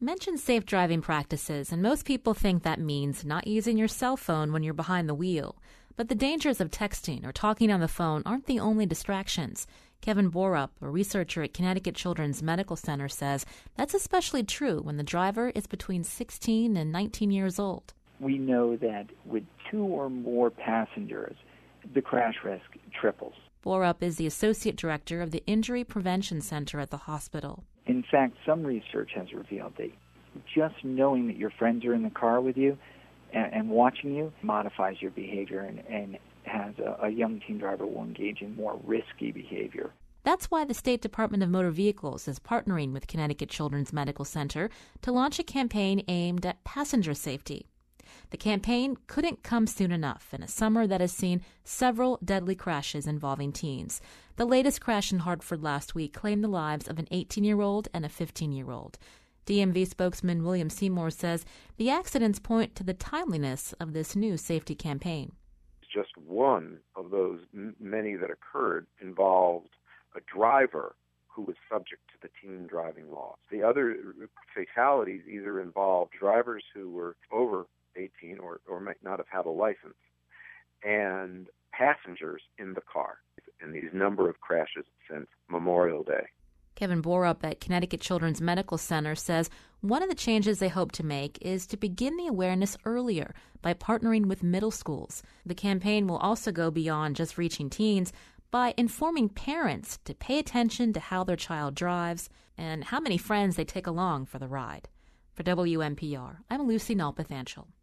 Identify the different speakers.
Speaker 1: Mention safe driving practices, and most people think that means not using your cell phone when you're behind the wheel. But the dangers of texting or talking on the phone aren't the only distractions. Kevin Borup, a researcher at Connecticut Children's Medical Center, says that's especially true when the driver is between 16 and 19 years old.
Speaker 2: We know that with 2 or more passengers, the crash risk triples.
Speaker 1: Borup is the associate director of the Injury Prevention Center at the hospital.
Speaker 2: In fact, some research has revealed that just knowing that your friends are in the car with you and watching you modifies your behavior and has a young teen driver will engage in more risky behavior.
Speaker 1: That's why the State Department of Motor Vehicles is partnering with Connecticut Children's Medical Center to launch a campaign aimed at passenger safety. The campaign couldn't come soon enough in a summer that has seen several deadly crashes involving teens. The latest crash in Hartford last week claimed the lives of an 18-year-old and a 15-year-old. DMV spokesman William Seymour says the accidents point to the timeliness of this new safety campaign.
Speaker 3: Just one of those many that occurred involved a driver who was subject to the teen driving laws. The other fatalities either involved drivers who were over 18 or might not have had a license, and passengers in the car. And these number of crashes since Memorial Day.
Speaker 1: Kevin Borup at Connecticut Children's Medical Center says one of the changes they hope to make is to begin the awareness earlier by partnering with middle schools. The campaign will also go beyond just reaching teens by informing parents to pay attention to how their child drives and how many friends they take along for the ride. For WNPR, I'm Lucy Nalpathanchel.